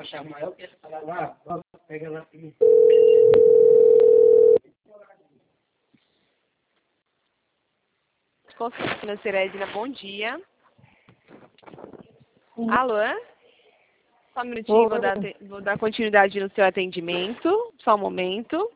achar maior, que ele fala lá, pega lá comigo. Consulta Financeira Edna, bom dia. Alô? Só um minutinho, vou dar continuidade no seu atendimento. Só um momento.